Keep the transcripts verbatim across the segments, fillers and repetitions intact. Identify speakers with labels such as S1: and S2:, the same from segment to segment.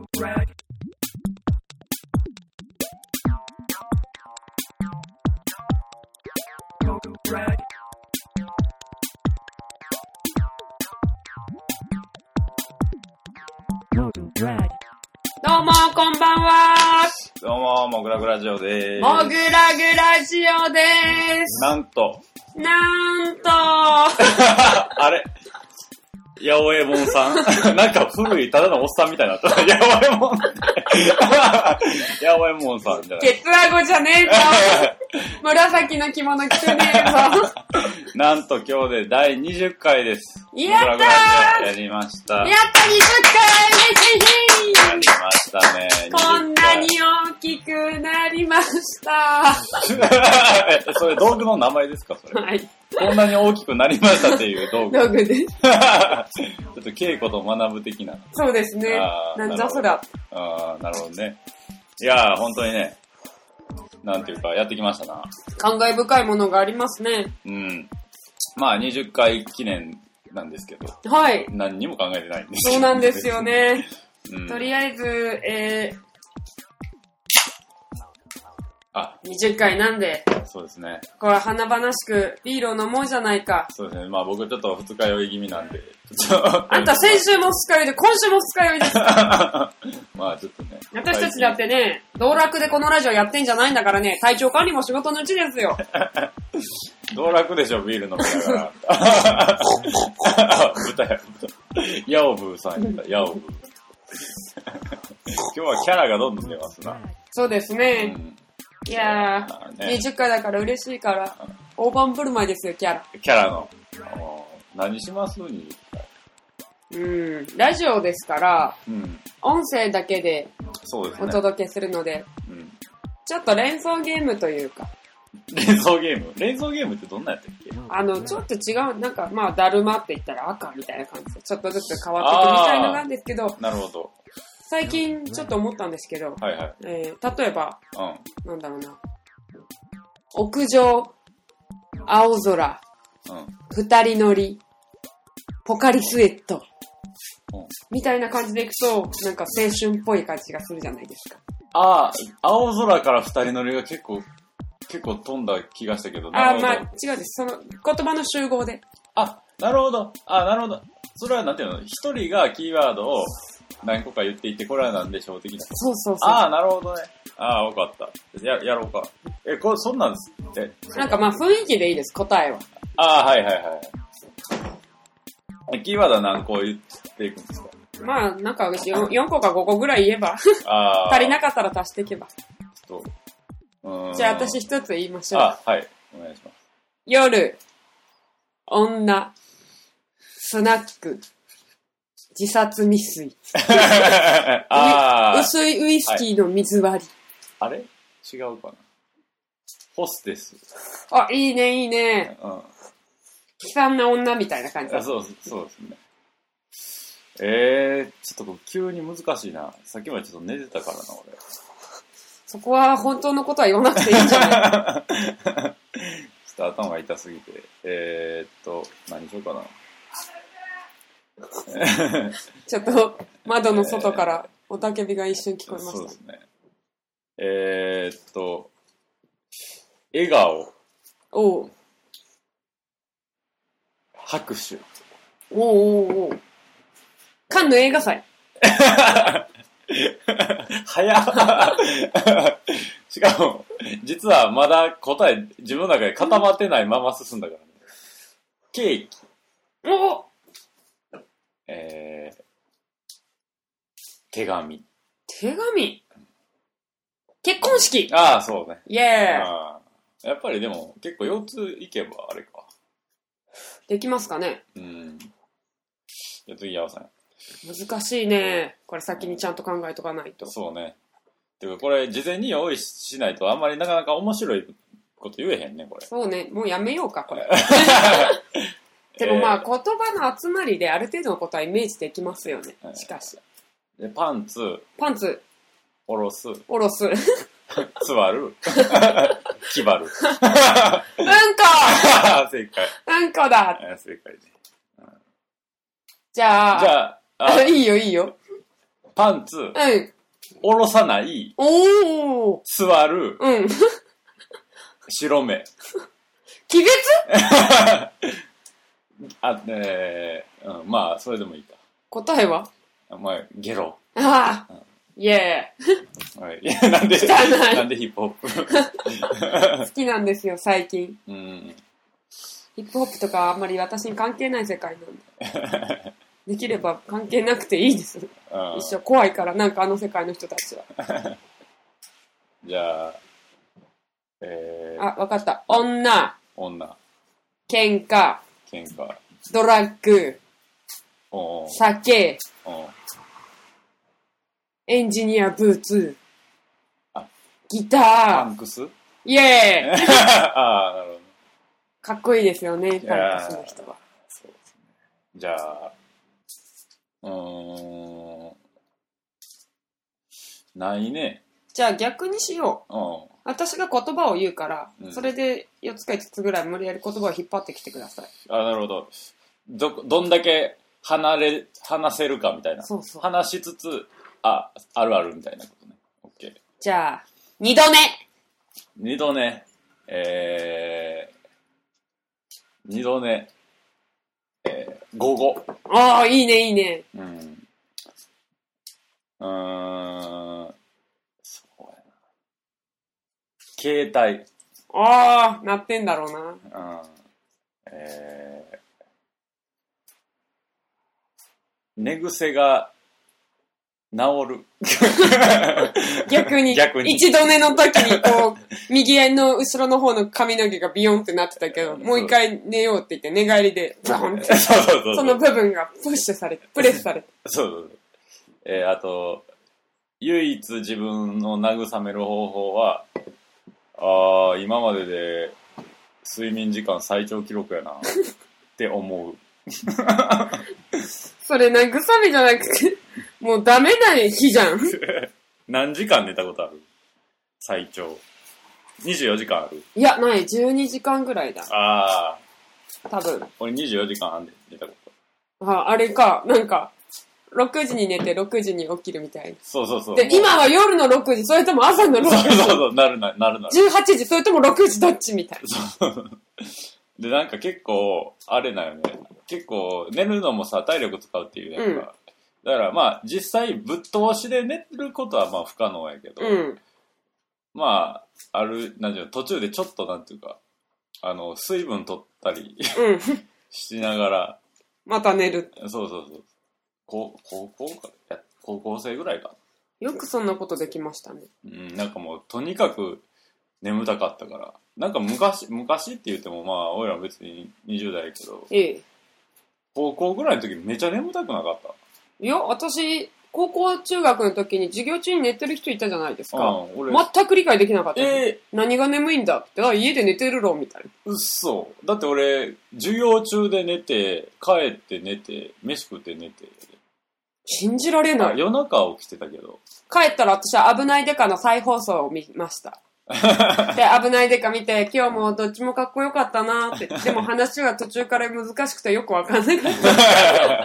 S1: どうもこんばんは。
S2: どうももぐらぐラジオでーす。
S1: もぐらぐラジオでーす。
S2: なんと
S1: なんと
S2: あれ八百屋門さんなんか古いただのおっさんみたいになった八百屋門八百屋門さんじゃない
S1: ケツアゴじゃねえぞ紫の着物着てねえぞ
S2: なんと今日でだいにじゅっかいです。
S1: やったー
S2: もぐらぐラジオやりました。
S1: やったにじゅっかい
S2: やりましたね。
S1: こんなに大きくなりました
S2: それ道具の名前ですかそれ。
S1: はい。
S2: こんなに大きくなりましたっていう道具。
S1: 道具です。
S2: ちょっと稽古と学ぶ的な。
S1: そうですね。なんじゃそら。
S2: ああ、なるほどね。いやー、本当にね、なんていうか、やってきましたな。
S1: 感慨深いものがありますね。
S2: うん。まあ、にじゅっかい記念なんですけど。
S1: はい。
S2: 何にも考えてないんですけど。
S1: そうなんですよね。
S2: うん、
S1: とりあえず、えー、
S2: あ、
S1: にじゅっかいなんで、
S2: そうですね。
S1: これ華々しくビールを飲もうじゃないか。
S2: そうですね。まあ僕ちょっと二日酔い気味なんで。
S1: あんた先週も二日酔いで、今週も二日酔いです。
S2: まあちょっとね。
S1: 私たちだってね、道楽でこのラジオやってんじゃないんだからね、体調管理も仕事のうちですよ。
S2: 道楽でしょ、ビール飲みながら。豚や、豚。ヤオブーさんやった、ヤオブー。今日はキャラがどんどん出ますな。
S1: そうですね。うん、いやー、ね、にじゅっかいだから嬉しいから、大盤振る舞いですよ、キャラ。
S2: キャラの。何しますにじゅっかい。
S1: うん、ラジオですから、
S2: うん、
S1: 音声だけで
S2: そうですね、
S1: お届けするので、
S2: うん、
S1: ちょっと連想ゲームというか。
S2: 連想ゲーム連想ゲームってどんなやったっけ？
S1: あの、ちょっと違う、なんか、まあ、だるまって言ったら赤みたいな感じで、ちょっとずつ変わっていくみたいなのがあるんですけど、
S2: なるほど。
S1: 最近ちょっと思ったんですけど、
S2: はいはい。
S1: えー、例えば、
S2: うん、
S1: なんだろうな、屋上、青空、うん、二人乗り、ポカリスエット、うん、みたいな感じでいくと、なんか青春っぽい感じがするじゃないですか。
S2: ああ、青空から二人乗りが結構、結構飛んだ気がしたけど。
S1: ああ、まあ違うです。その言葉の集合で。
S2: あ、なるほど。あ、なるほど。それはなんていうの？一人がキーワードを何個か言っていて、これはなんでしょう的な。
S1: そうそうそう。
S2: ああ、なるほどね。ああ、わかった。や、やろうか。え、これ、そんなんですえ
S1: なんかまあ雰囲気でいいです、答えは。
S2: ああ、はいはいはい。キーワードは何個言っていくんですか？
S1: まあ、なんか 4, よんこかごこぐらい言えば。あ足りなかったら足していけば。
S2: ちょっと。
S1: じゃあ私一つ言いましょう。
S2: あ、はい。お願いします。
S1: 夜、女、スナック、自殺未遂。あ薄いウイスキーの水割り。
S2: はい、あれ違うかな。ホステス。
S1: あ、いいね、いいね。
S2: うん。
S1: 悲惨な女みたいな感じだ。
S2: そう、そうですね。えー、ちょっと急に難しいな。さっきまでちょっと寝てたからな、俺。
S1: そこは本当のことは言わなくていいんじゃない
S2: ちょっと頭が痛すぎて。えーっと、何しようかな。
S1: ちょっと窓の外からおたけびが一瞬聞こえました。そうですね。
S2: えーっと、笑顔。
S1: おう。
S2: 拍手。
S1: おうおうおう。カンヌ映画祭。
S2: 早っ。しかも、実はまだ答え自分の中で固まってないまま進んだからね。ケーキ。
S1: お
S2: えー、手紙。
S1: 手紙結婚式。
S2: ああ、そうね。
S1: イェーイ。
S2: やっぱりでも結構よっついけばあれか。
S1: できますかね。
S2: うん。じゃあ次、やわさん。
S1: 難しいね。これ先にちゃんと考えとかないと。
S2: そうね。てかこれ事前に用意しないとあんまりなかなか面白いこと言えへんね、これ。
S1: そうね。もうやめようか、これ。でもまあ、言葉の集まりである程度のことはイメージできますよね。しかし。
S2: でパンツ。
S1: パンツ。
S2: おろす。
S1: おろす。
S2: 座る。気張る。うんこ正解。
S1: うんこだ。
S2: 正解ね。
S1: じゃあ。
S2: じゃあ。
S1: あいいよいいよ。
S2: パンツ、うん。下ろさない。
S1: おー。
S2: 座る。
S1: うん。
S2: 白目。
S1: 鬼別
S2: あ、えー、うん、まあ、それでもいいか。
S1: 答えは
S2: まあ、ゲロ。
S1: ああ。うん、イェ
S2: ー。はい。いや、なんで、なんでヒップホップ
S1: 好きなんですよ、最近。
S2: うん。
S1: ヒップホップとかあんまり私に関係ない世界なんで。できれば関係なくていいです。一生怖いから、なんかあの世界の人たちは。
S2: じゃあ、えー、
S1: あ、わかった。女。
S2: 女。
S1: 喧嘩。
S2: 喧嘩。
S1: ドラッグ。
S2: おー
S1: 酒。
S2: おー
S1: エンジニアブーツ。
S2: あ
S1: ギター。
S2: パンクス
S1: イエーイ
S2: ああ、なるほど。
S1: かっこいいですよね、パンクスの人は。
S2: そうですね。じゃあ、うーん。ないね。
S1: じゃあ逆にしよう。
S2: うん。
S1: 私が言葉を言うから、
S2: うん、そ
S1: れでよっつかいつつぐらい無理やり言葉を引っ張ってきてください。
S2: あ、なるほど。ど、どんだけ離れ、話せるかみたいな。
S1: そうそう。
S2: 話しつつ、あ、あるあるみたいなことね。オッケー。
S1: じゃあ、二度寝
S2: 二度寝。えー、二度寝。えー、午後。
S1: ああ、いいね、いいね。
S2: うん。うーん。そうやな。携帯。
S1: ああ、なってんだろうな。
S2: うん。えー、寝癖が治る。
S1: 逆に。
S2: 逆に。
S1: 一度寝の時にこう、右の後ろの方の髪の毛がビヨンってなってたけど、もう一回寝ようって言って寝返りで、ブーンって。
S2: そうそうそう。
S1: その部分がプッシュされて、プレスされて。
S2: そうそうそう。えー、あと、唯一自分の慰める方法は、ああ、今までで睡眠時間最長記録やなって思う。
S1: それ慰めじゃなくて、もうダメな日じゃん。
S2: 何時間寝たことある？最長。にじゅうよじかんある？
S1: いや、ない。じゅうにじかんぐらいだ。
S2: あ
S1: あ。多分。
S2: 俺にじゅうよじかんあんで寝たこ
S1: と。あ、あれか。なんか、ろくじに寝てろくじに起きるみたいな。
S2: そうそうそう。
S1: で、今は夜のろくじ、それとも朝のろくじ。
S2: そうそうそう、なるな、なるなる。
S1: じゅうはちじ、それともろくじどっちみたいな。
S2: そう。で、なんか結構、あれだよね。結構、寝るのもさ、体力使うっていうやんか。うん、だからまあ、実際、ぶっ通しで寝ることはまあ不可能やけど、
S1: うん、
S2: まあ、ある、なんていうの、途中でちょっとなんていうか、あの、水分取ったり、
S1: うん、
S2: しながら、
S1: また寝る。
S2: そうそうそう。高校かや高校生ぐらいか。
S1: よくそんなことできましたね。
S2: うん、なんかもう、とにかく眠たかったから。なんか昔、昔って言ってもまあ、俺ら別ににじゅう代やけど、
S1: ええ。
S2: 高校ぐらいの時めちゃ眠たくなかった？
S1: いや、私、高校中学の時に授業中に寝てる人いたじゃないですか。
S2: うん、俺
S1: 全く理解できなかった。
S2: えー、
S1: 何が眠いんだって。あ、家で寝てるろ、みたいな。
S2: うっそ。だって俺、授業中で寝て、帰って寝て、飯食って寝て。
S1: 信じられない。
S2: 夜中起きてたけど。
S1: 帰ったら私は危ないデカの再放送を見ました。で、危ないデカ見て、今日もどっちもかっこよかったなって。でも話が途中から難しくてよくわかんなかった。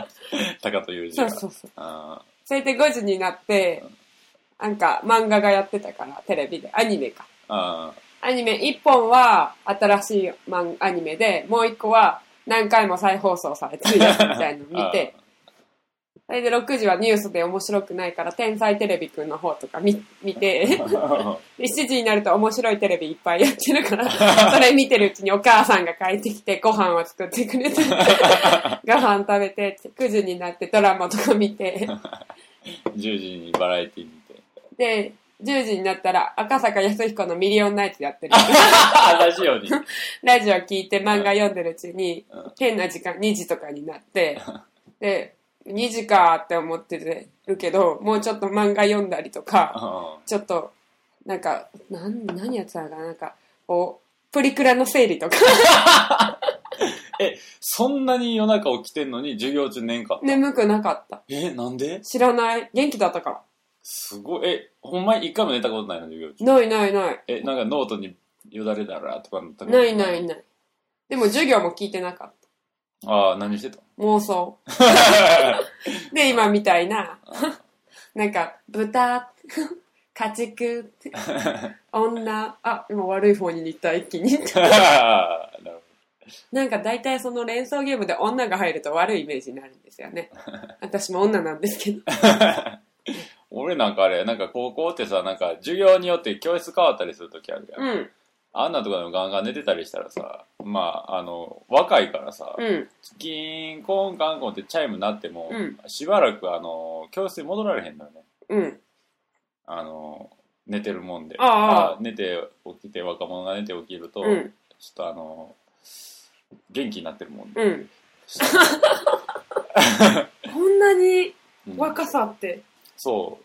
S2: 高と裕二が。
S1: そうそうそう。
S2: あ
S1: それでごじになって、なんか漫画がやってたから、テレビで。アニメか。
S2: あ
S1: アニメいっぽんは新しいマンアニメで、もういっこは何回も再放送されてるやつみたいの見て、それでろくじはニュースで面白くないから、天才テレビくんの方とか見、見て、しちじになると面白いテレビいっぱいやってるから、それ見てるうちにお母さんが帰ってきてご飯を作ってくれて、ご飯食べて、くじになってドラマとか見て、
S2: じゅうじにバラエティ見て。
S1: で、じゅうじになったら赤坂康彦のミリオンナイツやってる。
S2: ラジオに。
S1: ラジオ聞いて漫画読んでるうちに、変な時間にじとかになって、で、にじかって思ってるけど、もうちょっと漫画読んだりとか、ちょっと、なんか、なん、何やってたのかな、なんか、こう、プリクラの整理とか。
S2: え、そんなに夜中起きてんのに授業中寝んかった？
S1: 眠くなかった。
S2: え、なんで？
S1: 知らない。元気だったから。
S2: すごい。え、ほんまに一回も寝たことないの授業中？
S1: ないないない。
S2: え、なんかノートによだれだらとか
S1: なないないない。でも授業も聞いてなかった。
S2: ああ、何してた？
S1: 妄想。で、今みたいな、 なんか、豚、家畜、女、あ、今悪い方に行った、一気に。なんか大体その連想ゲームで女が入ると悪いイメージになるんですよね。私も女なんですけど。
S2: 俺なんかあれ、なんか高校ってさ、なんか授業によって教室変わったりするときあるやん。うん。あんなとこでもガンガン寝てたりしたらさ、まあ、あの、若いからさ、うん、キーン、コーン、カンコンってチャイム鳴っても、うん、しばらくあの、教室に戻られへんのよね。うん。あの、寝てるもんで。ああ。寝て起きて、若者が寝て起きると、うん、ちょっとあの、元気になってるもんで。うん。
S1: こんなに若さって、うん。
S2: そう。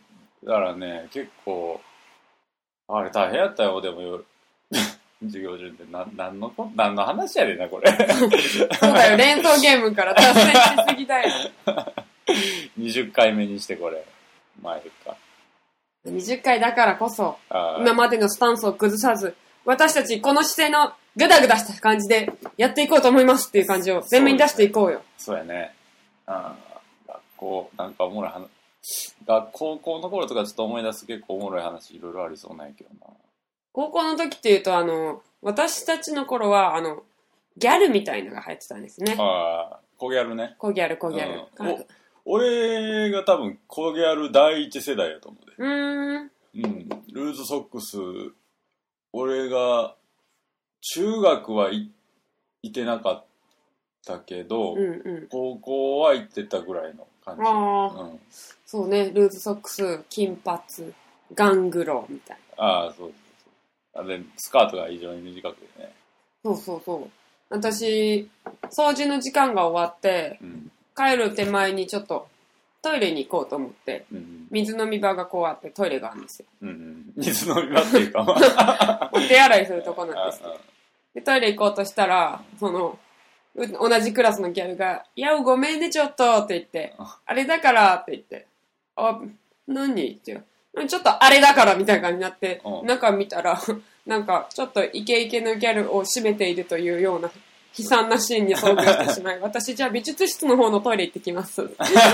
S2: だからね、結構、あれ大変やったよ、でも夜。授業中でな何の何の話やでなこれ。
S1: そうだよ、連想ゲームから脱線しすぎだよ。
S2: にじゅっかいめにしてこれ前でか。
S1: にじゅっかいだからこそ今までのスタンスを崩さず、私たちこの姿勢のグダグダした感じでやっていこうと思いますっていう感じを前面に出していこうよ。
S2: そうやね。あ学校なんかおもろい話、学校高校の頃とかちょっと思い出す結構おもろい話いろいろありそうなんやけどな。高
S1: 校の時っていうと、あの、私たちの頃は、あの、ギャルみたいのが流行ってたんですね。
S2: ああ、コギャルね。
S1: コギャル、コギャル。うん、
S2: 俺が多分、コギャル第一世代やと思うで。うーん。うん。ルーズソックス、俺が、中学はい、いてなかったけど、うんうん、高校は行ってたぐらいの感じ。ああ、
S1: うん。そうね、ルーズソックス、金髪、ガングロみたい
S2: な。ああ、そう。あれ、スカートが異常に短くてね。
S1: そうそうそう。私、掃除の時間が終わって、うん、帰る手前にちょっとトイレに行こうと思って、うん、水飲み場がこうあってトイレがあるんですよ。うん、
S2: 水飲み場っていうか、
S1: お手洗いするとこなんですけど。で、トイレ行こうとしたら、その、同じクラスのギャルが、いや、ごめんね、ちょっとって言って、あれだからって言って、あ、何って言う。ちょっとあれだからみたいな感じになって、うん、中見たら、なんかちょっとイケイケのギャルを占めているというような悲惨なシーンに遭遇してしまい、私じゃあ美術室の方のトイレ行ってきます。も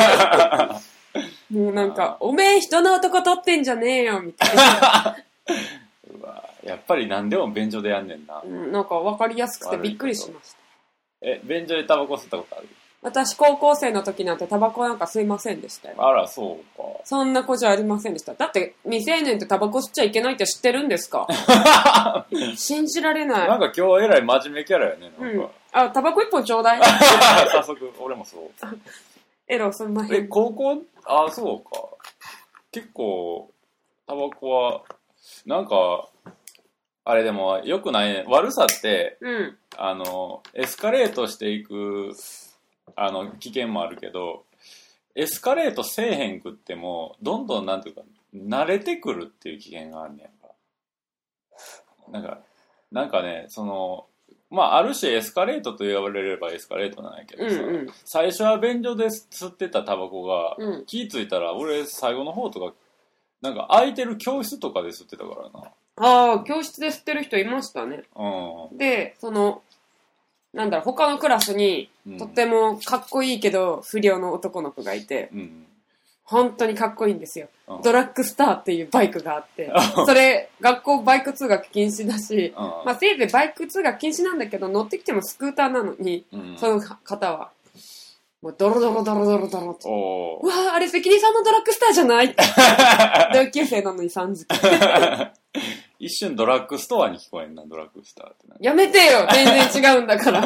S1: うなんか、おめえ人の男取ってんじゃねえよ、みたいな。
S2: うわやっぱり何でも便所でやんねんな。
S1: うん、なんか分かりやすくてびっくりしました。
S2: え、便所でタバコ吸ったことある？
S1: 私、高校生の時なんてタバコなんか吸いませんでしたよ。
S2: あら、そうか。
S1: そんな子じゃありませんでした。だって、未成年ってタバコ吸っちゃいけないって知ってるんですか？信じられない。
S2: なんか今日えらい真面目キャラやね。なんか。うん、
S1: あ、タバコ一本ちょうだい。
S2: 早速、俺もそう。
S1: エロ、そんな変。
S2: え、高校あ、そうか。結構、タバコは、なんか、あれでも良くないね。悪さって、うん、あの、エスカレートしていく、あの、危険もあるけど、エスカレートせえへんくっても、どんどんなんていうか、慣れてくるっていう危険があるねんか。なんか、なんかね、その、まあ、ある種エスカレートと言われればエスカレートなんやけどさ、うんうん、最初は便所で吸ってたタバコが、うん、気ぃついたら、俺最後の方とか、なんか空いてる教室とかで吸ってたからな。
S1: ああ、教室で吸ってる人いましたね。うん、で、その、なんだろう、他のクラスに、とってもかっこいいけど、不良の男の子がいて、うん、本当にかっこいいんですよ。うん、ドラッグスターっていうバイクがあって、それ、学校バイク通学禁止だし、うん、まあせいぜいバイク通学禁止なんだけど、乗ってきてもスクーターなのに、うん、その方は、もうドロドロドロドロドロって、うわー、あれ関根さんのドラッグスターじゃない同級生なのにさんじかん。
S2: 一瞬ドラッグストアに聞こえんな、ドラッグスターって。
S1: やめてよ、全然違うんだから。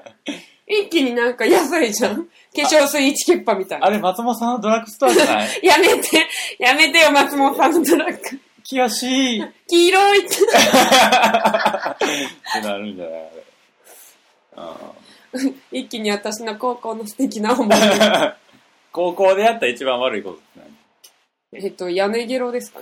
S1: 一気になんか安いじゃん。化粧水いちケッパみたいな。
S2: あれ、松本さんのドラッグストアじゃない？
S1: やめて、やめてよ、松本さんのドラッグ。
S2: 悔しい。
S1: 黄色いって。
S2: ってなるんじゃないあれ。あ
S1: 一気に私の高校の素敵な思い出。
S2: 高校でやった一番悪いことって
S1: 何？えっと、屋根ゲロですかね。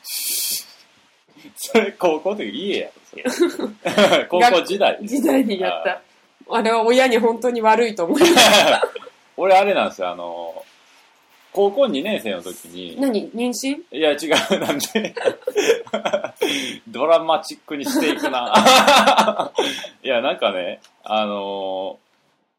S2: それ高校って家やろそれ。高校時代
S1: 時代にやった。あれは親に本当に悪いと思います。
S2: 俺あれなんですよ、あの高校にねん生の時に。
S1: 何？妊娠？
S2: いや違う、なんでドラマチックにしていくな。いやなんかね、あの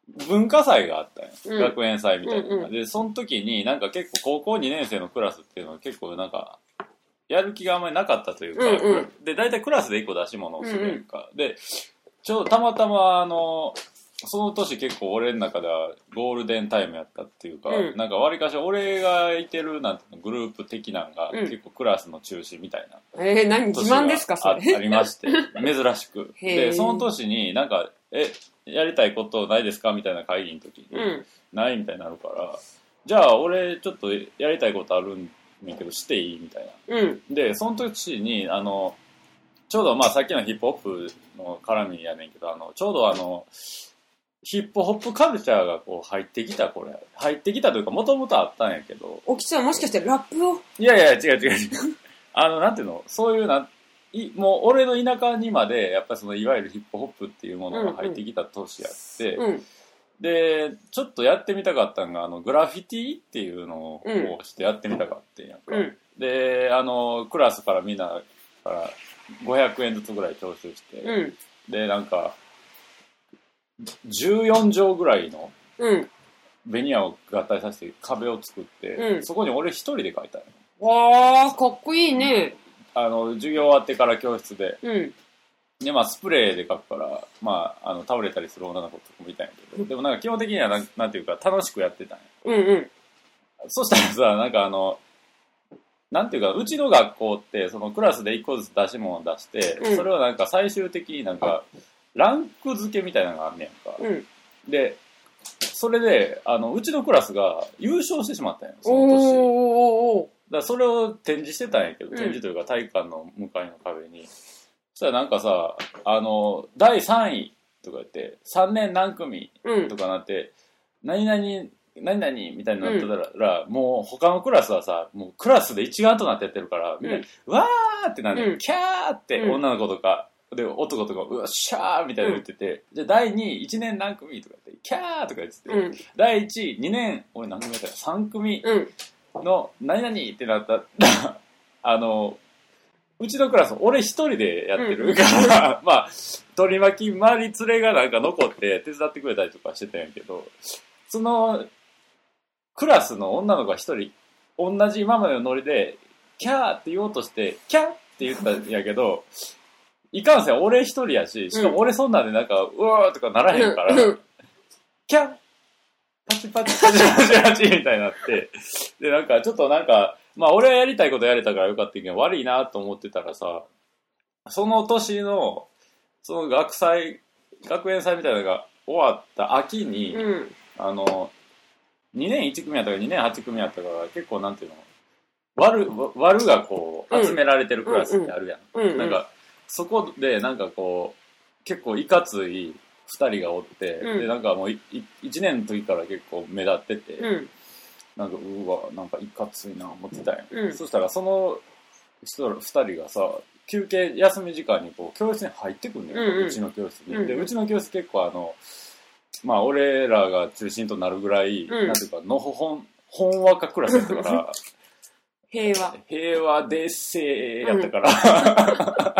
S2: 文化祭があったんよ、
S1: うん、
S2: 学園祭みたいな、
S1: うんうん、
S2: でその時になんか結構高校にねん生のクラスっていうのは結構なんかやる気があんまりなかったというか、
S1: うんうん、
S2: で大体クラスでいっこ出し物をするやんか、うんうん、でちょうどたまたまあのその年結構俺の中ではゴールデンタイムやったっていうか、うん、なんかわりかし俺がいてるなんていうのグループ的なんが結構クラスの中心みたいな、
S1: うん、えー、何自慢ですかそれ
S2: あ, ありまして珍しくでその年になんかえやりたいことないですかみたいな会議の時に、うん、ないみたいになるからじゃあ俺ちょっとやりたいことあるんだけどしていいみたいな、うん、でその年にあのちょうどまあさっきのヒップホップの絡みやねんけどあのちょうどあのヒップホップカルチャーがこう入ってきたこれ入ってきたというかもともとあったんやけど
S1: おきちゃんもしかしてラップを
S2: いやいや違う違う違うあのなんていうのそういうないもう俺の田舎にまでやっぱりそのいわゆるヒップホップっていうものが入ってきた年やって、うんうん、でちょっとやってみたかったのがあのグラフィティっていうのをしてやってみたかったんやんか、うん、であのクラスからみんなからごひゃくえんずつぐらい徴収して、うん、でなんかじゅうよんじょうぐらいのベニヤを合体させて壁を作って、うん、そこに俺一人で描いたの。
S1: わーかっこいいね。
S2: あの授業終わってから教室で、うん、でまあスプレーで描くからまああの倒れたりする女の子とかもいたんやけど、うん、でもなんか基本的にはな ん, なんていうか楽しくやってたんや。うんうん。そしたらさなんかあのなんていうかうちの学校ってそのクラスで一個ずつ出し物を出して、うん、それをなんか最終的になんかランク付けみたいなのがあんねやんか、うん、でそれであのうちのクラスが優勝してしまったんやその年。おーだからそれを展示してたんやけど、うん、展示というか体育館の向かいの壁にそしたらなんかさあのだいさんいとか言ってさんねん何組とかなって、うん、何々何々みたいになってたら、うん、もう他のクラスはさもうクラスで一丸となってやってるからみんな、うん、わーってなんで、うん、キャーって女の子とか、うん、で男とかうわっしゃーみたいなの言ってて、うん、じゃあだいにいちねん何組とかってキャーとか言ってて、うん、だいいちにねん俺何組やったらさん組の何々ってなったらあのうちのクラス俺一人でやってるから、うん、まあ取り巻き周り連れがなんか残って手伝ってくれたりとかしてたんやけどそのクラスの女の子が一人同じ今までのノリでキャーって言おうとしてキャーって言ったんやけどいかんせん俺一人やししかも俺そんなんでなんかうわーとかならへんから、うん、キャーパチパチパチパチパチみたいになってでなんかちょっとなんかまあ俺はやりたいことやれたからよかったけど悪いなと思ってたらさその年のその学祭学園祭みたいなのが終わった秋に、うん、あのにねんいち組やったからにねんはち組やったから結構なんていうの悪悪がこう集められてるクラスってあるやん、うんうん、なんかそこでなんかこう結構いかついふたりがおって、うん、でなんかもういいちねんの時から結構目立ってて、うん、なんかうわなんかいかついな思ってたんや、うん、そしたらその人ふたりがさ休憩休み時間にこう教室に入ってくんねん、うんうん、うちの教室に、うんうん、でうちの教室結構あのまあ俺らが中心となるぐらい、うん、なんていうかのほほんほんわかクラスやったから
S1: 平和
S2: 平和でっせーやったから、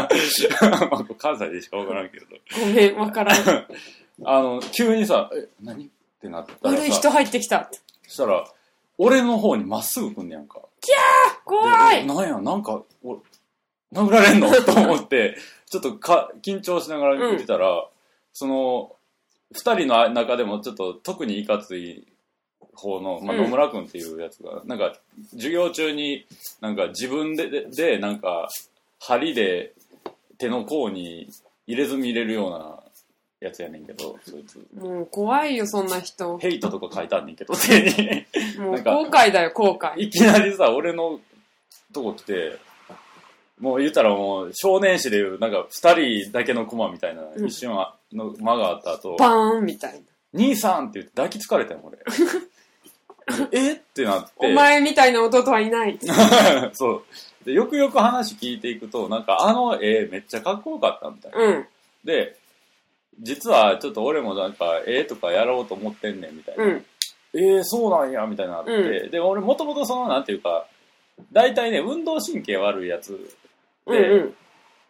S2: うん、まあ関西でしか分からんけど
S1: ごめん分からん
S2: あの急にさえ何ってなったらさ
S1: 悪い人入ってきた
S2: そしたら俺の方にまっすぐ来んねやんか
S1: キャー怖い
S2: なんやなんか俺殴られんのと思ってちょっとか緊張しながら見てたら、うん、そのふたりの中でもちょっと特にいかつい方の、まあ、野村くんっていうやつが、うん、なんか授業中になんか自分でででなんか針で手の甲に入れ墨入れるようなやつやねんけどそいつ
S1: もう怖いよそんな人
S2: ヘイトとか書いたんねんけど手に
S1: もう後悔だよ後悔
S2: いきなりさ俺のとこ来てもう言ったらもう少年誌でいうなんかふたりだけのコマみたいな、うん、一瞬の間があった後
S1: バーンみたいな
S2: 兄さんって言って抱きつかれたよ俺えってなって
S1: お前みたいな弟はいない
S2: そうでよくよく話聞いていくとなんかあの絵めっちゃかっこよかったみたいな、うん、で実はちょっと俺もなんか絵とかやろうと思ってんねんみたいな、うん、えーそうなんやみたいなって、うん、で俺もともとそのなんていうか大体ね運動神経悪いやつで、うんうん、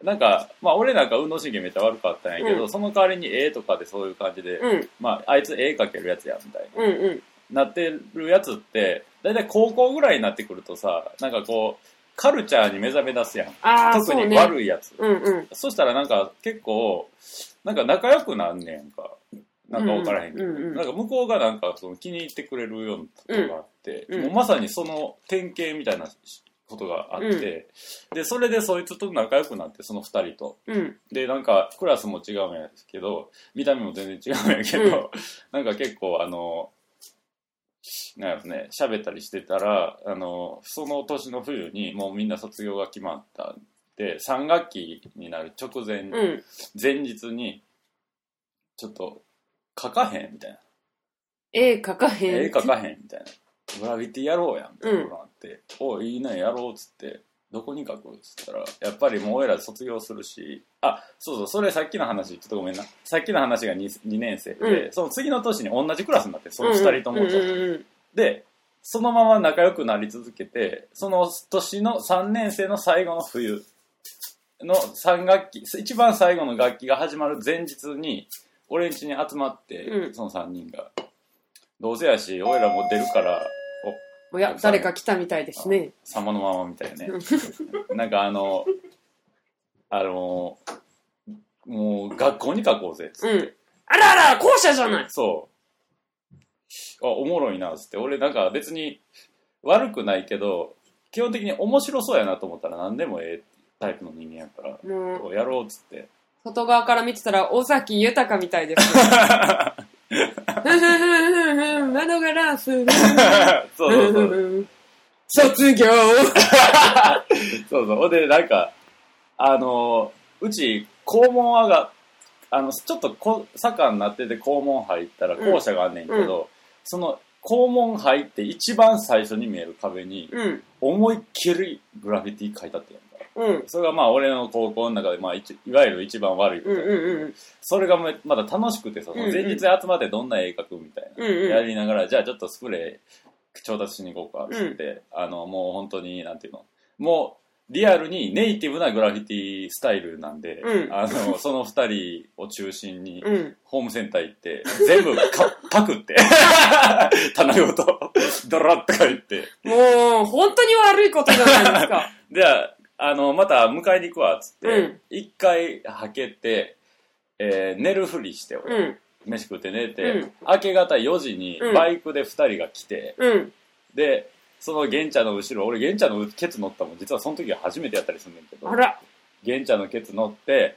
S2: なんか、まあ俺なんか運動神経めっちゃ悪かったんやけど、うん、その代わりに絵とかでそういう感じで、うん、まああいつ絵描けるやつや、みたいな。うんうん、なってるやつって、だいたい高校ぐらいになってくるとさ、なんかこう、カルチャーに目覚め出すやん。特に悪いやつ。そ,、ねうんうん、そしたらなんか結構、なんか仲良くなんねんか。なんか分からへんけど、うんうんうん、なんか向こうがなんかその気に入ってくれるようなことがあって、うん、もうまさにその典型みたいなことがあって、うん、でそれでそいつと仲良くなってその二人と、うん、でなんかクラスも違うんやけど見た目も全然違うんやけど、うん、なんか結構あのなんやろね喋ったりしてたらあのその年の冬にもうみんな卒業が決まったでさん学期になる直前、うん、前日にちょっと書かへんみたいな。
S1: 絵描かへん。
S2: 絵描かへんみたいな。グラビティやろうやんってことがあって、うん、おいいねやろうっつって、どこに書くっつったら、やっぱりもう俺ら卒業するし、あ、そうそう、それさっきの話、ちょっとごめんな。さっきの話が 2, にねん生で、うん、その次の年に同じクラスになって、そのふたりともと、うんうんうんうん。で、そのまま仲良くなり続けて、その年のさんねん生の最後の冬のさん学期、一番最後の学期が始まる前日に、俺ん家に集まって、うん、そのさんにんがどうせやし俺らも出るから
S1: おや誰か来たみたいですね
S2: 様のままみたいねなんかあのあのもう学校に書こうぜっつって、うん、
S1: あらあら校舎じゃない。
S2: そうあおもろいなっつって俺なんか別に悪くないけど基本的に面白そうやなと思ったら何でもええタイプの人間やから、うん、やろうっつって
S1: 外側から見てたら尾崎豊みたいです。窓ガラス。そうそうそう。卒業。
S2: そうそう。ほんで、なんか、あの、うち、校門上が、あの、ちょっとこ坂になってて校門入ったら校舎があんねんけど、うん、その校門入って一番最初に見える壁に、うん、思いっきりグラフィティ書いてあってん。うん、それがまあ俺の高校の中でまあいわゆる一番悪いこと、うんうんうん、それがまだ楽しくてさ、うんうん、前日集まってどんな絵描くみたいな、うんうん、やりながらじゃあちょっとスプレー調達しに行こうかっつって、うん、あのもう本当になんていうのもうリアルにネイティブなグラフィティスタイルなんで、うん、あのそのふたりを中心にホームセンター行って全部パクって棚ごとドラッとか言って
S1: もう本当に悪いことじゃないですか
S2: であの、また迎えに行くわ、つって、一、うん、回はけて、えー、寝るふりして、俺、うん、飯食って寝て、うん、明け方よじにバイクでふたりが来て、うん、で、その玄茶の後ろ、俺玄茶のケツ乗ったもん、実はその時は初めてやったりするんだけど、あら玄茶のケツ乗って、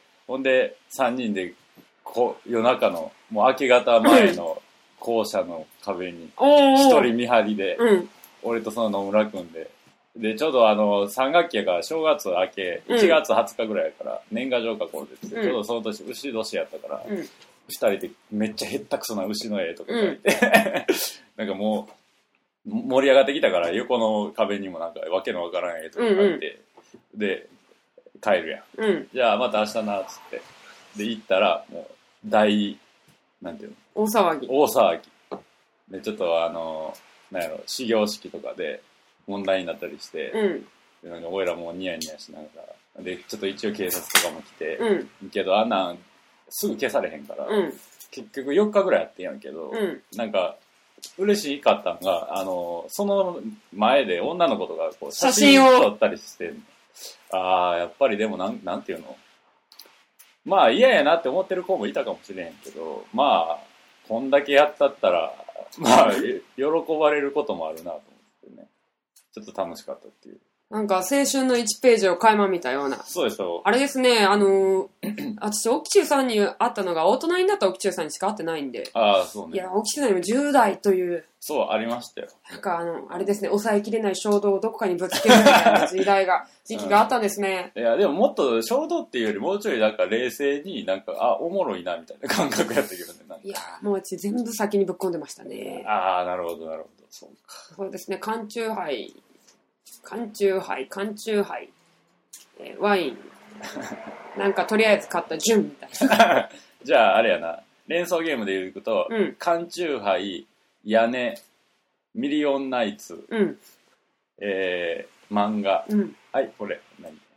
S2: ほんで、さんにんで、こ夜中の、もう明け方前の校舎の壁に、一人見張りで、うん、俺とその野村くんで、で、ちょうどあの、さん学期やから正月明け、いちがつはつかぐらいやから、年賀状書こうです、うん、ちょうどその年、牛年やったから、うん、ふたりでめっちゃへったくそな牛の絵とか書いて、うん、なんかもう、盛り上がってきたから、横の壁にもなんかわけのわからん絵とか書いて、うんうん、で、帰るやん。うん、じゃあまた明日な、つって。で、行ったら、もう、大、なんていうの
S1: 大騒ぎ。
S2: 大騒ぎ。で、ちょっとあの、なんやろ、始業式とかで、問題になったりして、うん、でなんか俺らもうニヤニヤしながらでちょっと一応警察とかも来て、うん、けどあんなんすぐ消されへんから、うん、結局よっかぐらいやってんやんけど、うん、なんか嬉しかったんがあのその前で女の子とかこう写真を撮ったりしてああやっぱりでもなんなんていうのまあ嫌やなって思ってる子もいたかもしれへんけどまあこんだけやったったらまあ喜ばれることもあるなと思ってねちょっと楽しかったっていう。
S1: なんか青春のいちページを垣間見たような。
S2: そうですよ。
S1: あれですね、あのー、私、沖中さんに会ったのが大人になった沖中さんにしか会ってないんで。
S2: ああ、そうね。
S1: いや、沖中さんにもじゅう代という。
S2: そう、ありましたよ。
S1: なんかあの、あれですね、抑えきれない衝動をどこかにぶつけるみたいな時代が、時期があったんですね。
S2: うん、いや、でももっと衝動っていうよりもうちょいなんか冷静になんか、あ、おもろいなみたいな感覚やったけどね。なんか
S1: いや、もううち全部先にぶっ込んでましたね。
S2: ああ、なるほど、なるほど。そうか。
S1: そうですね、缶チューハイ。缶チューハイ、缶チューハイ、えー、ワイン、なんかとりあえず買ったジュンみたいな。
S2: じゃああれやな、連想ゲームで言うと、うん、缶チューハイ、屋根、ミリオンナイツ、うん、えー、漫画、うん、はい、これ、何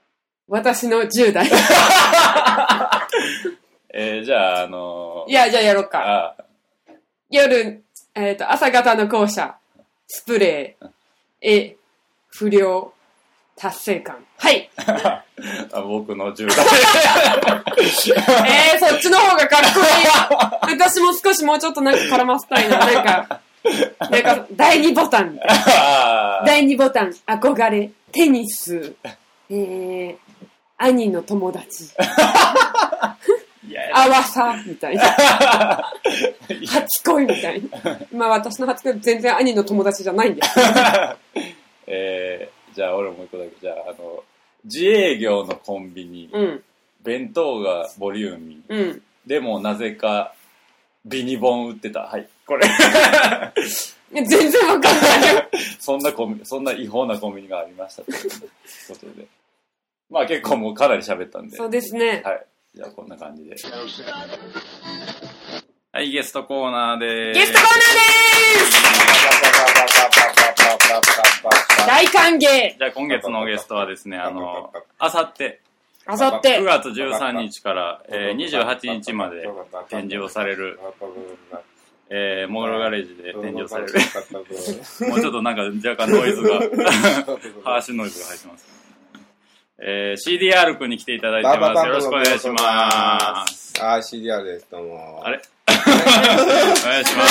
S1: 私のじゅう代。
S2: えー、じゃあ、あのー、
S1: いや、じゃあやろうか。夜、えっ、ー、と、朝方の校舎、スプレー、絵、不良、達成感。はい。
S2: あ僕のじゅう代。
S1: えー、そっちの方がかっこいい。私も少しもうちょっとなんか絡ませたいな。なんか、なんか、だいにボタンみたいな。だいにボタン、憧れ、テニス、えー、兄の友達。あわさみたいな。初恋みたいな。まあ私の初恋全然兄の友達じゃないんです。
S2: えー、じゃあ俺もう一個だけ。じゃあ、あの、自営業のコンビニ。うん、弁当がボリューミー。うん、でもなぜかビニボン売ってた。はい。これ。
S1: 全然わかんないよ。
S2: そんなコンビ、そんな違法なコンビニがありましたということで。まあ結構もうかなり喋ったんで。
S1: そうですね。
S2: はい。じゃあこんな感じで。はい、ゲストコーナーでーす。
S1: ゲストコーナーでーす。大歓迎。
S2: じゃあ今月のゲストはですね、あの、あさって。
S1: あさって。
S2: くがつじゅうさんにちから、えー、にじゅうはちにちまで展示をされる、えー、モグラガレージで展示をされる。もうちょっとなんか若干ノイズが、ハーシュノイズが入ってます。えー、シーディーアール 君に来ていただいてます。よろしくお願いします。
S3: あー、シーディーアール です。どうも。
S2: あれお願いします。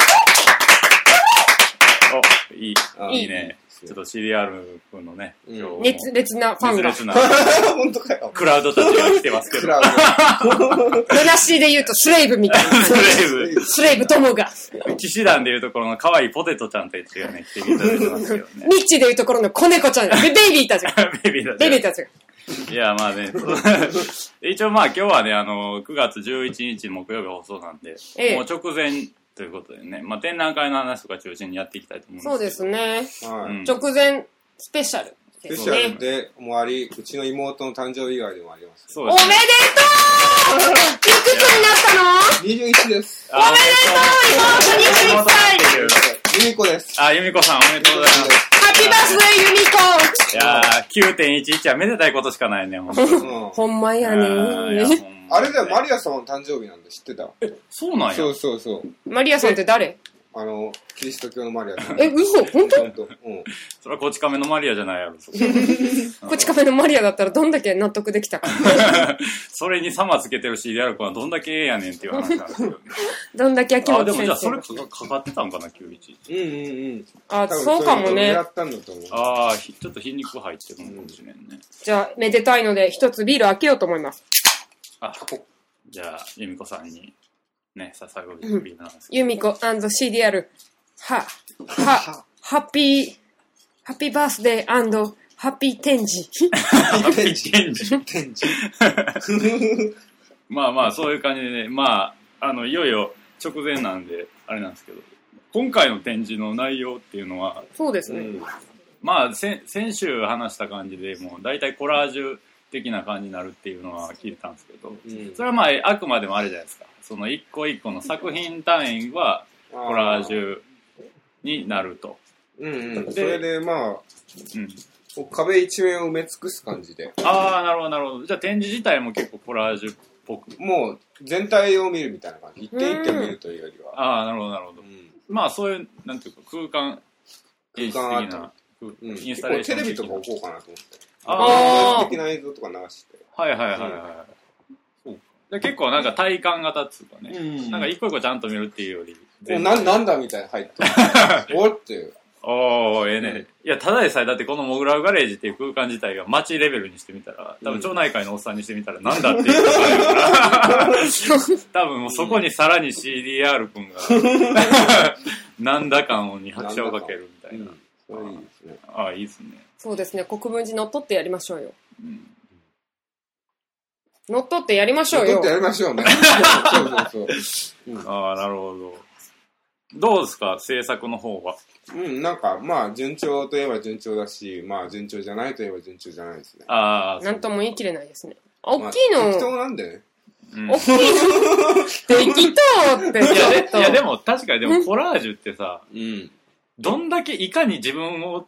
S2: お、いい、いいね。ちょっと シーディーアール 君のね、
S1: 今日熱烈なファンが。
S2: 熱烈な。本当かよ。クラウドたちが来てますけど。クラウ
S1: ド。ルナシーで言うとスレイブみたいな感じ。スレイブ。スレイブ友が。
S2: 騎士団で言うところの可愛いポテトちゃんたちがね、来ていただいてますけどね。
S1: ミッチで言うところの子猫ちゃん。ベイビーたちが。
S2: ベイビーたちが。
S1: ベイビーたちが。
S2: いや、まあね。一応まあ今日はね、あの、くがつじゅういちにち木曜日放送なんで、ええ、もう直前ということでね、まあ展覧会の話とか中心にやっていきたいと思います。
S1: そうですね。はい、直前スペシャル。
S3: スペシャルでもあり、うちの妹の誕生日以外でもあります。
S1: そうですね、おめでとういくつになったの ?にじゅういち です。おめでとう妹にじゅういっさい
S3: 由美子です。
S2: あ、由美子さんおめでとうございます。
S1: ハッピーバースデー由美子。
S2: いやー、きゅうてんいちいち はめでたいことしかないね、ほんと。うん、
S1: ほんまやねー。
S3: あれだよ、マリアさんの誕生日なんで知ってた？
S2: え、そうなんや。
S3: そうそうそう。
S1: マリアさんって誰？
S3: あの、キリスト教のマリアさん。
S1: え、嘘？本当？本当。うん。
S2: それはこち亀のマリアじゃないやろ。
S1: こち亀のマリアだったらどんだけ納得できたか。
S2: それに様つけてる シーディーアール 君はどんだけええやねんっていう話なんですけどね。
S1: どんだけ秋元先生。
S2: あ、でもじゃあそれかかってたんかな、きゅういち。
S3: うんうんうん。
S1: あ、そうかもね。
S3: 狙ったんだと思う。
S2: ああ、ちょっと皮肉入ってるのかもしれんね。
S1: じゃあ、めでたいので一つビール開けようと思います。
S2: あ、じゃあ、由美子さんにね、捧ぐビールなんですけど。
S1: 由美子 &シーディーアール。は、は、ハッピー、ハッピーバースデー&ハッピー展示。
S2: ハッピー展示。展示。まあまあ、そういう感じでね、まあ、あの、いよいよ直前なんで、あれなんですけど、今回の展示の内容っていうのは、
S1: そうですね。うん、
S2: まあ、先週話した感じで、もう大体コラージュ的な感じになるっていうのは聞いたんですけど、うん、それはまあ、あくまでもあれじゃないですか。その一個一個の作品単位はコラージュになると。
S3: うんうん。それでまあ、うん、壁一面を埋め尽くす感じで。
S2: ああ、なるほどなるほど。じゃあ展示自体も結構コラージュっぽく。
S3: もう全体を見るみたいな感じ。一点一点見るというよりは。
S2: ああ、なるほどなるほど。うん、まあそういう、なんていうか空間
S3: 演出的な、
S2: うん、インスタレーション。
S3: テレビとか置こうかなと思って。
S2: あ
S3: あ。的な映像とか流して。
S2: はいはいはいはい。うん、で結構なんか体感型っつうかね、うん、なんか一個一個ちゃんと見るっていうより
S3: もうな、なんだみたいな入っておっていう
S2: おーええー、ね、うん、いやただでさえだってこのモグラガレージっていう空間自体が街レベルにしてみたら多分町内会のおっさんにしてみたらなんだっていうことだから多分もうそこにさらに シーディーアール 君がなんだかんに拍車をかけるみたいな、
S3: うん、それいいですね。
S2: ああいいですね。
S1: そうですね、国分寺乗っ取ってやりましょうよ、うん、乗っ取ってやりましょうよ。
S3: 乗っ取ってやりましょうね。そうそうそう。
S2: うん、ああ、なるほど。どうですか、制作の方は。
S3: うん、なんか、まあ、順調といえば順調だし、まあ、順調じゃないといえば順調じゃないですね。
S2: ああ。
S1: なんとも言い切れないですね。大きいの。
S3: まあ、適当なんでね。
S1: うん、大きいの。適当って
S2: いやで。いや、でも、確かに、でも、コラージュってさ、
S3: うん、
S2: どんだけいかに自分を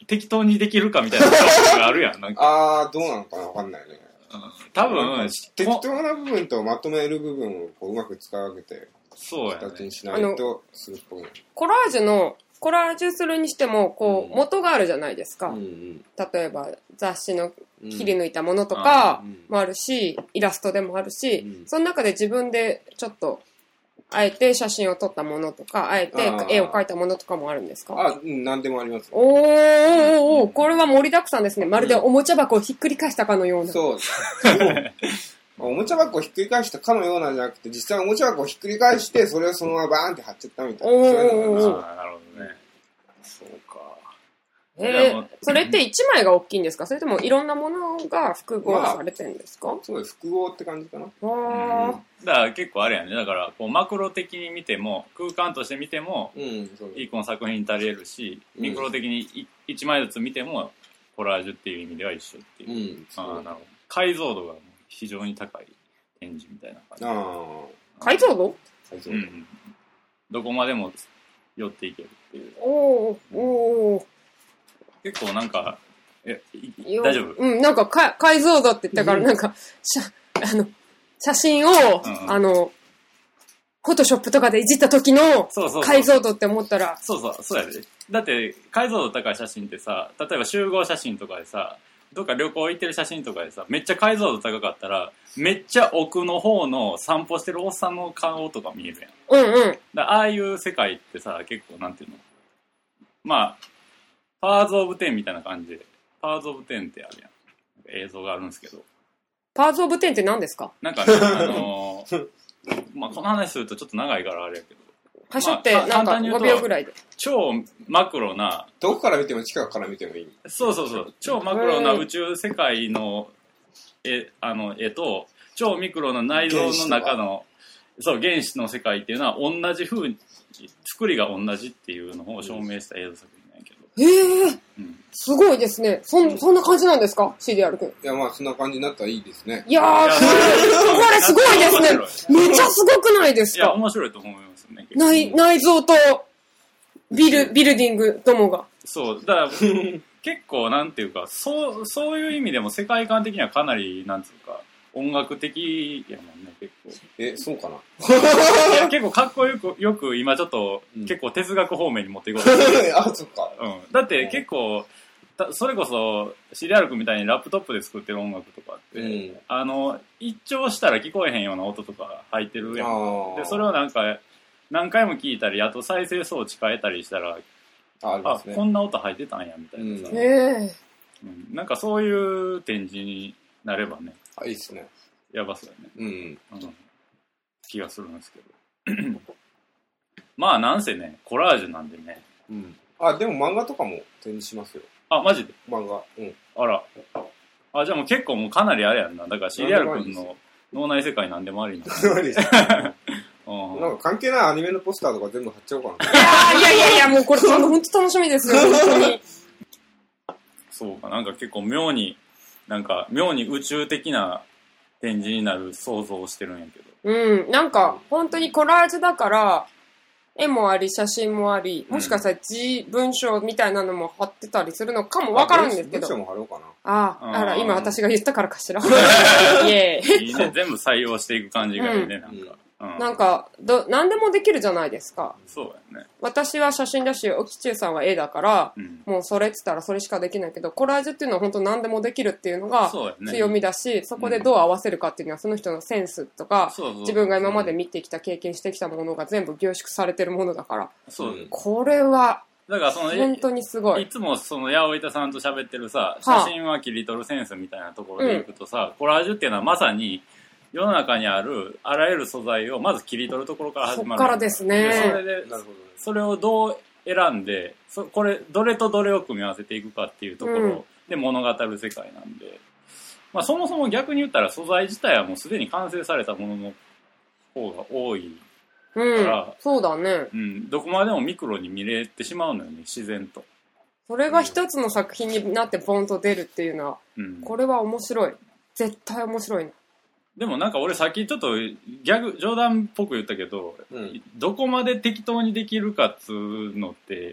S2: 適当にできるかみたいなところがあるやん。なんか
S3: あー、どうなのかなわかんないね。
S2: うん、多分、
S3: 適当な部分とまとめる部分をこううまく使い分けて、
S2: そうやね。
S3: 形にしないとするっぽい。
S1: コラージュの、コラージュするにしても、こう、元があるじゃないですか。うんうん、例えば、雑誌の切り抜いたものとかもあるし、イラストでもあるし、うん、その中で自分でちょっと、あえて写真を撮ったものとか、あえて絵を描いたものとかもあるんですか？
S3: あ、うん、何でもあります。
S1: おーおー、これは盛りだくさんですね。まるでおもちゃ箱をひっくり返したかのような。
S3: そう。おもちゃ箱をひっくり返したかのようなんじゃなくて、実際おもちゃ箱をひっくり返して、それをそのままバーンって貼っちゃったみたいな。おーおー
S2: おー。なるほどね。そうか。
S1: えー、それって一枚が大きいんですか？それともいろんなものが複合されてるんですか？まあ、
S3: そうです。複合って感じかな。
S2: あうん、だから結構あれやね。だからこうマクロ的に見ても、空間として見ても、うん、いい子の作品に足りえるし、うん、ミクロ的に一枚ずつ見ても、コラージュっていう意味では一緒っていう。うん、あなるほど。解像度が非常に高い展示みたいな感じ。あ
S1: 解像度？
S3: 解像度、うん。
S2: どこまでも寄っていけるっていう。
S1: おーおー。
S2: 結構なんか、え、大丈夫？
S1: うん、なんかか解像度って言ったから、なんか、しゃ、あの、写真を、うんうん、あの、フォトショップとかでいじった時の解像度って思ったら。
S2: そうそう、そうやで。だって、解像度高い写真ってさ、例えば集合写真とかでさ、どっか旅行行ってる写真とかでさ、めっちゃ解像度高かったら、めっちゃ奥の方の散歩してるおっさんの顔とか見えるやん。うんうん。だああいう世界ってさ、結構なんていうの？まあ、パワーズオブテンみたいな感じで、パワーズオブテンってあるやん。映像があるんですけど。
S1: パワーズオブテンって何ですか？
S2: なんかね、あのー、まあこの話するとちょっと長いからあれやけど。
S1: はしょってなんかごびょうぐらいで。
S2: 超マクロな。
S3: どこから見ても近くから見てもいい。
S2: そうそうそう。超マクロな宇宙世界の絵、あの絵と、超ミクロな内臓の中の、そう、原子の世界っていうのは同じ風に、作りが同じっていうのを証明した映像作品。
S1: ええーうん、すごいですね。そん、そんな感じなんですか ?シーディーアール 君。
S3: いや、まあ、そんな感じになったらいいですね。
S1: いやー、これ、これすごいですね。めっちゃすごくないですか？
S2: いや、面白いと思いますね。
S1: 内、内臓と、ビル、ビルディングともが。
S2: そう、だから、結構、なんていうか、そう、そういう意味でも世界観的にはかなり、なんていうか、音楽的やもんね、結構。
S3: え、そうかな
S2: いや結構かっこよく、よく今ちょっと、うん、結構哲学方面に持っていこうとしてる。
S3: あ、そっか。
S2: うん。だって結構、それこそ、シリアル君みたいにラップトップで作ってる音楽とかって、うん、あの、一聴したら聞こえへんような音とか入ってるやん。で、それをなんか、何回も聞いたり、あと再生装置変えたりしたら、あ、ありますね、あ、こんな音入ってたんや、みたいなさ。うん、
S1: へ
S2: うん、なんかそういう展示になればね。
S3: あ、いいっすね。
S2: やばそうやね。うん。うん、気がするんですけど。まあ、なんせね、コラージュなんでね。
S3: うん。あ、でも漫画とかも展示しますよ。
S2: あ、マジで？
S3: 漫画。うん。
S2: あら。あ、じゃあもう結構もうかなりあれやんな。だから シーディーアール 君の脳内世界なんでもありにな。なんで
S3: なんか関係ないアニメのポスターとか全部貼っちゃおうかな。
S1: いやいやいや、もうこれ本当楽しみですよ、本当に。
S2: そうか、なんか結構妙に、なんか妙に宇宙的な展示になる想像をしてるんやけど。
S1: うん、なんか本当にコラージュだから、絵もあり、写真もあり、もしかしたら字文章みたいなのも貼ってたりするのかもわからんですけど。
S3: 文章も貼ろうかな。
S1: ああ、あら、今私が言ったからかしら。イエ
S2: ーイ。いいね、全部採用していく感じがいいね、なんか。
S1: うん、なんかど、何でもできるじゃないですか。
S2: そうやね。
S1: 私は写真だし、沖中さんは絵だから、うん、もうそれって言ったらそれしかできないけど、コラージュっていうのは本当何でもできるっていうのが強みだし、そ, ね、そこでどう合わせるかっていうのはその人のセンスとか、うん、自分が今まで見てきた、経験してきたものが全部凝縮されてるものだから、そう、これは、だからその本当にすごい。
S2: いつもその八百板さんと喋ってるさ、写真は切り取るセンスみたいなところでいくとさ、うん、コラージュっていうのはまさに、世の中にあるあらゆる素材をまず切り取るところから始まる。
S1: そっからですね。
S2: でそれで、なるほど、それをどう選んで、そこれ、どれとどれを組み合わせていくかっていうところで物語る世界なんで、うん、まあそもそも逆に言ったら素材自体はもうすでに完成されたものの方が多いから、
S1: うん、そうだね。
S2: うん、どこまでもミクロに見れてしまうのよね、自然と。
S1: それが一つの作品になってボンと出るっていうのは、うん、これは面白い。絶対面白いね。
S2: でもなんか俺さっきちょっとギャグ冗談っぽく言ったけど、うん、どこまで適当にできるかっつうのって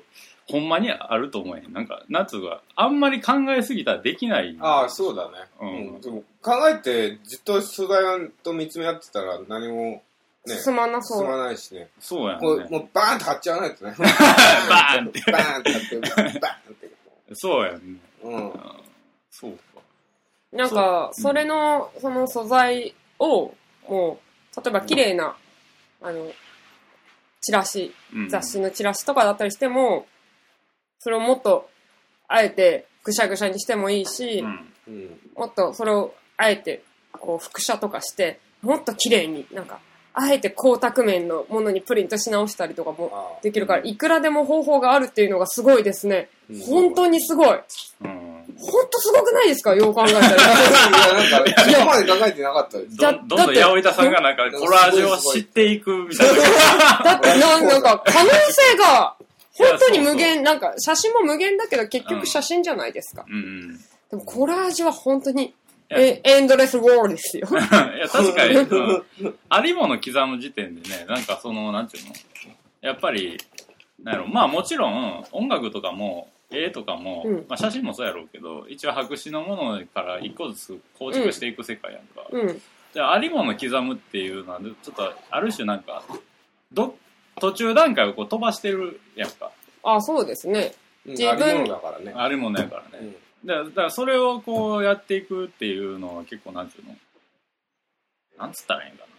S2: ほんまにあると思えへん。なんか、夏があんまり考えすぎたらできない。
S3: ああ、そうだね。うん。うん、でも考えて、ずっと素材と見つめ合ってたら何も、ね、
S1: 進まなそう。
S3: 進まないしね。
S2: そうやね。
S3: もう、もうバーンって貼っちゃわないとね。
S2: バーンって。
S3: バーンって貼って、バーンって。
S2: そうやね。
S3: うん。
S2: そうか。
S1: なんか、それの、その素材を、もう、例えば綺麗な、あの、チラシ、雑誌のチラシとかだったりしても、それをもっと、あえて、ぐしゃぐしゃにしてもいいし、うん、もっとそれを、あえて、こう、複写とかして、もっと綺麗に、なんか、あえて光沢面のものにプリントし直したりとかもできるから、いくらでも方法があるっていうのがすごいですね。うん、本当にすごい。うん、本当すごくないですか、よう考えたら。いや、
S3: なんか、そこまで考えてなかったです。
S2: どんどんどん八百板さんがなんか、コラージュを知っていくみたいな。
S1: だってな、なんか、可能性が、本当に無限、なんか、写真も無限だけど、結局写真じゃないですか。うんうん、でも、コラージュは本当に、え、エンドレスウォールですよ。
S2: いや、確かに、うん、ありもの刻む時点でね、なんかその、なんていうの、やっぱり、なんやろ、まあもちろん、音楽とかも、絵とかも、うん、まあ写真もそうやろうけど、一応白紙のものから一個ずつ構築していく世界やんか。うん、でありもの刻むっていうのは、ちょっと、ある種なんか、ど、途中段階をこう飛ばしてるやんか。
S1: あ、そうですね。
S3: 自分、ありものだからね。
S2: ありものやからね。うんだから、だからそれをこうやっていくっていうのは結構なんていうのなんつったらいいんか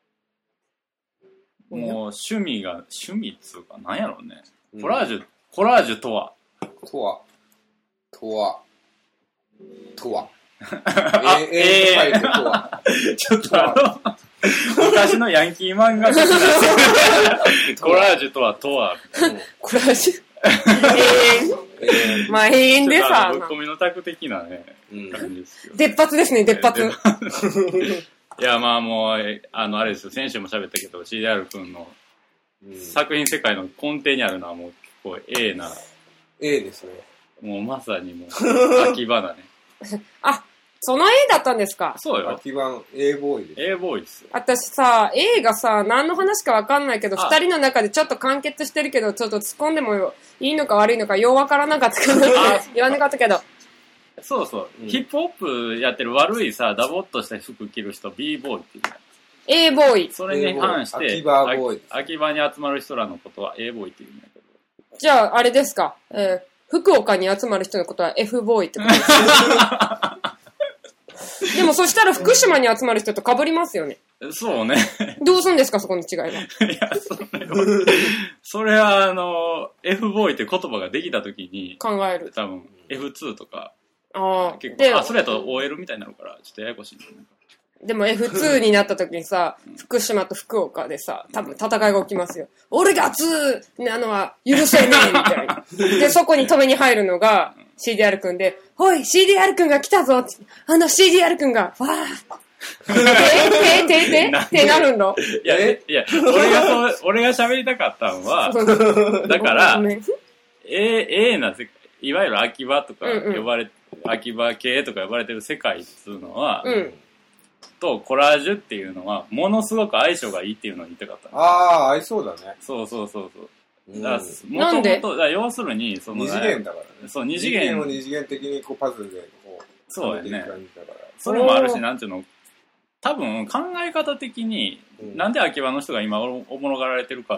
S2: な。もう趣味が、趣味っつうかなんやろうね。コラージュ、うん、コラージュとは
S3: とは、とは、とは。
S2: えー、えー、とは。ちょっとあの、昔のヤンキー漫画コラージュとはとは。
S1: コラージュ永遠。まあ永遠でさ。
S2: ぶっ込みのタク的なね、うん、感じですよ。
S1: 出っ発ですね、出っ発。
S2: いや、まあもう、あの、あれですよ、先週も喋ったけど、シーディーアール 君の作品世界の根底にあるのはもう結構 A な。
S3: A ですね。
S2: もうまさにもう、秋葉だね。
S1: あ、その A だったんですか。
S2: そうよ。
S3: 秋葉の A ボーイです。
S2: A ボーイですよ。
S1: 私さ、A がさ、何の話かわかんないけど、二人の中でちょっと完結してるけど、ちょっと突っ込んでもいいのか悪いのかようわからなかったかなって言わなかったけど。
S2: そうそう、うん。ヒップホップやってる悪いさ、ダボっとした服着る人、B ボーイって言う。
S1: A ボーイ。
S2: それに反して、
S3: 秋葉ボーイ。
S2: 秋葉に集まる人らのことは A ボーイって言うんだけど。
S1: じゃあ、あれですか、えー、福岡に集まる人のことは F ボーイってことですかでもそしたら福島に集まる人と被りますよね。
S2: そうね。
S1: どうすんですか、そこの違いは。いや、
S2: それは、それはあの、F ボーイって言葉ができた時に、
S1: 考える。
S2: 多分 エフツー とか、
S1: ああ。
S2: 結構、あ、それやと オーエル みたいになるから、ちょっとややこしい、ね。
S1: でも エフツー になった時にさ、福島と福岡でさ、多分戦いが起きますよ。俺がツーなのは許せねえみたいな。で、そこに止めに入るのが シーディーアール 君で、おい シーディーアール 君が来たぞあの シーディーアール 君が、わーて、て、て、て、てなるんだ。
S2: いや、いや、俺がそう、俺が喋りたかったのは、だから、A、A な世界、いわゆる秋葉とか呼ばれ、うんうん、秋葉系とか呼ばれてる世界っていうのは、うん、とコラージュっていうのは、ものすごく相性がいいっていうのを言いたかった。
S3: ああ、合いそうだね。
S2: そうそうそうそう。だからもともと、要するに、その、
S3: 二次元だからね。
S2: そう、二次元。
S3: 二次元を二次元的にこうパズルでこう、
S2: そうやね。それもあるし、なんていうの、多分考え方的に、うん、なんで秋葉の人が今おもろがられてるかって、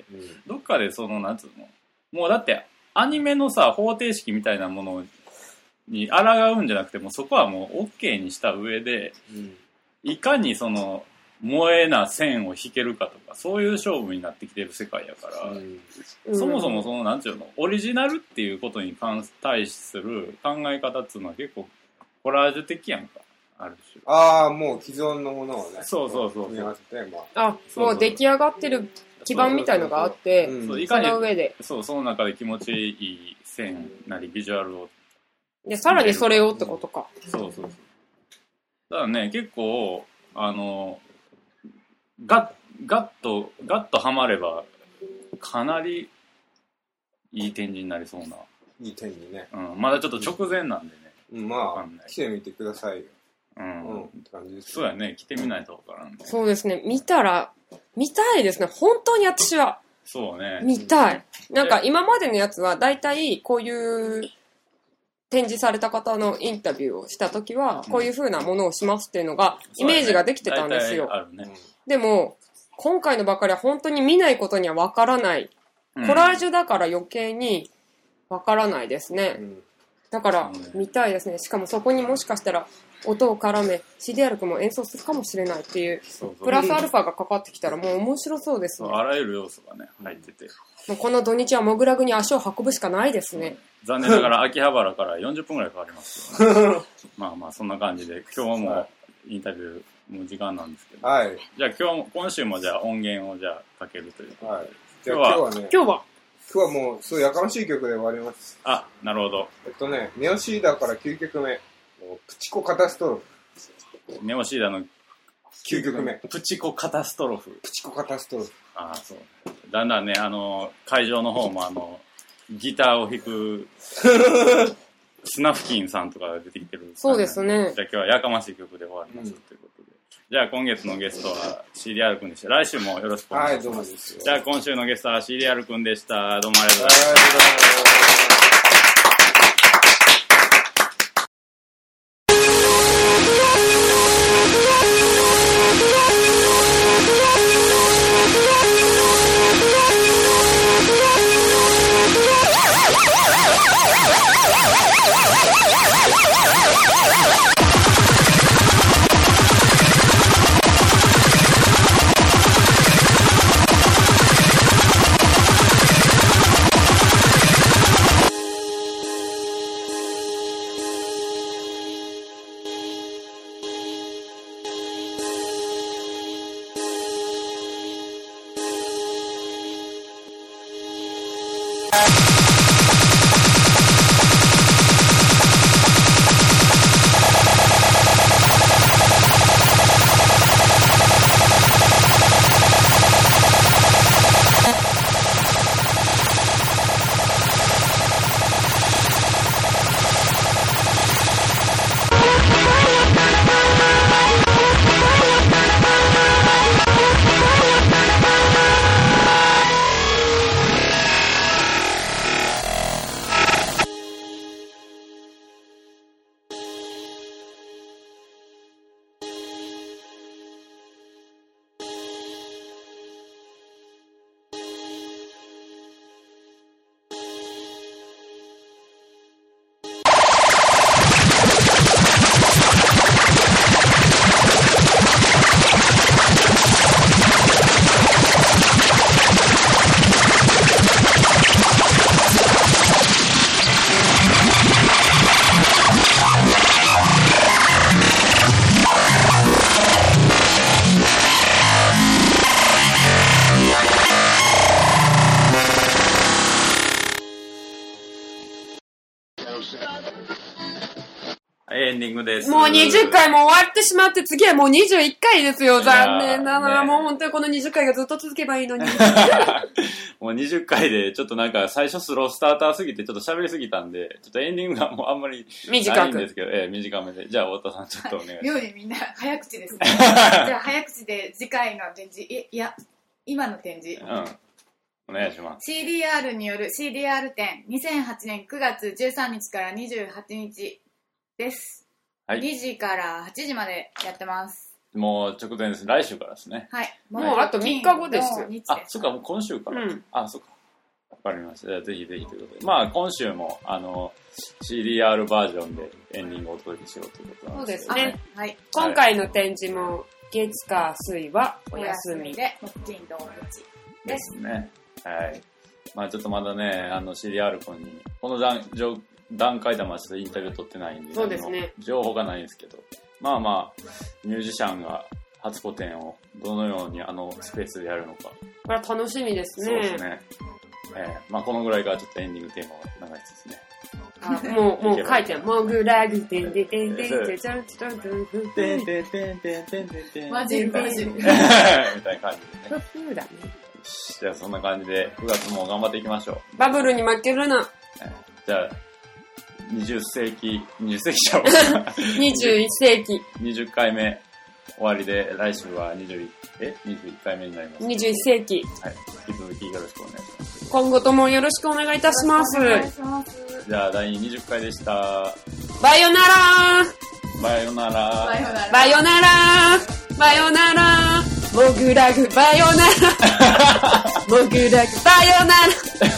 S2: うん、どっかでその、なんつうの、もうだって、アニメのさ、方程式みたいなものに抗うんじゃなくても、そこはもう OK にした上で、うん、いかにその、萌えな線を引けるかとか、そういう勝負になってきてる世界やから、うん、そもそもその、なんていうの、オリジナルっていうことに対する考え方っていうのは結構、コラージュ的やんか、ある種。
S3: ああ、もう既存のものをね。
S2: そうそうそう。
S3: 組み合わせて、ま
S1: あ。あ、もう出来上がってる基盤みたいのがあって、その上で。
S2: そう、その中で気持ちいい線なりビジュアルを。
S1: で、さらにそれをってことか。
S2: そうそうそう。ただね、結構、あの、ガッ、ガッと、ガッとハマれば、かなりいい展示になりそうな。
S3: いい展示ね。
S2: うん、まだちょっと直前なんでね。
S3: うん、まあ、来てみてくださいよ。
S2: うん。うん、って感じです、ね。そうやね、来てみないとわからん、ね。
S1: そうですね、見たら、見たいですね。本当に私は。
S2: そうね。
S1: 見たい。なんか今までのやつは大体こういう展示された方のインタビューをしたときはこういう風なものをしますっていうのがイメージができてたんですよ。
S2: あるね。
S1: でも今回のばかりは本当に見ないことにはわからない。コラージュだから余計にわからないですね。うん、だから見たいですね。しかもそこにもしかしたら音を絡め シーディーアール 君も演奏するかもしれないっていうプラスアルファがかかってきたらもう面白そうですね。
S2: あらゆる要素がね入ってて、
S1: もうこの土日はモグラグに足を運ぶしかないですね。
S2: 残念ながら秋葉原からよんじゅっぷんぐらいかかりますけど、ね、まあまあそんな感じで今日もインタビューの時間なんですけど、はい、じゃあ今日も今週もじゃあ音源をじゃあかけるということで、はい、
S3: じゃあ今日はね
S1: 今日は
S3: 今日はもうすごいやかましい曲で終わります。
S2: あ、なるほど。
S3: えっとねネオシーダーからきゅうきょくめプチコカタストロフ。
S2: ネオシーダーの
S3: きゅうきょくめ
S2: プチコカタストロフ。
S3: プチコカタストロフ。
S2: ああ、そう。だんだんね、あの、会場の方もあの、ギターを弾く、スナフキンさんとかが出てきてる。
S1: そうですね。
S2: じゃあ今日はやかましい曲で終わります、うん、ということで。じゃあ今月のゲストは シーディーアール 君でした。来週もよろしくお願いします。はい、どうもです。じゃあ今週のゲストは シーディーアール 君でした。どうもありがとうございました。エンディングです。
S1: もうにじゅっかいも終わってしまって、次はもうにじゅういっかいですよ。残念ながら、ね、もう本当にこのにじゅっかいがずっと続けばいいのに。
S2: もうにじゅっかいで、ちょっとなんか最初スロースターターすぎてちょっと喋りすぎたんで、ちょっとエンディングがもうあんまりないんですけど、ええ、短めで。じゃあ、太田さんちょっとお願いします。
S4: 妙にみんな早口ですね。じゃあ早口で次回の展示、いいや、今の展示。
S2: うん。お願いします。
S4: シーディーアール による シーディーアール 展、にせんはちねんくがつじゅうさんにちからにじゅうはちにちです。はい、にじからはちじまでやってます。
S2: もう直前です。来週からですね。
S4: はい。
S1: もうあとみっかごですよ。
S2: あ、そっか、もう今週から。うん、あ、そっか。わかりました。じゃあぜひぜひということで。まあ今週も、あの、シーディーアール バージョンでエンディングをお届けしようということなんです
S1: そうですね。はい。今回の展示も月火水はお休みで、
S4: 木金土日
S2: です。ですね。はい。まあちょっとまだね、あの シーディーアール 君に、この段上段階ではちょっとインタビュー取ってないんで、
S1: そうですね。
S2: 情報がないんですけど、まあまあ、ミュージシャンが初個展をどのようにあのスペースでやるのか。
S1: これは楽しみですね。
S2: そうですね。えー、まあこのぐらいからちょっとエンディングテーマが長いですね。
S1: あ、もう、もう書いてある。もぐらぐてんてんてんてんてんてんてんてんてん
S2: てんてんてんてんてんてん
S4: マジマジみ
S2: たいな感じでね。
S1: そうだね。
S2: じゃあそんな感じでくがつも頑張っていきましょ
S1: う。バブルに負けるな。
S2: じゃあ、にじゅっせいき、にじゅっせいきちゃう
S1: にじゅういっせいき。
S2: にじゅっかいめ、 終わりで、来週はにじゅういち、え ?にじゅういっかいめになります。
S1: にじゅういっせいき。
S2: はい。引き続きよろしくお願いします。
S1: 今後ともよろしくお願いいたします。お願いし
S4: ます。
S2: じゃあ、だいにじゅっかいでした。
S1: バイオナラー
S2: バイオナラ
S4: バイオナラ
S1: バイオナラバイオナラモグラグバイオナラモグラグバイオナラ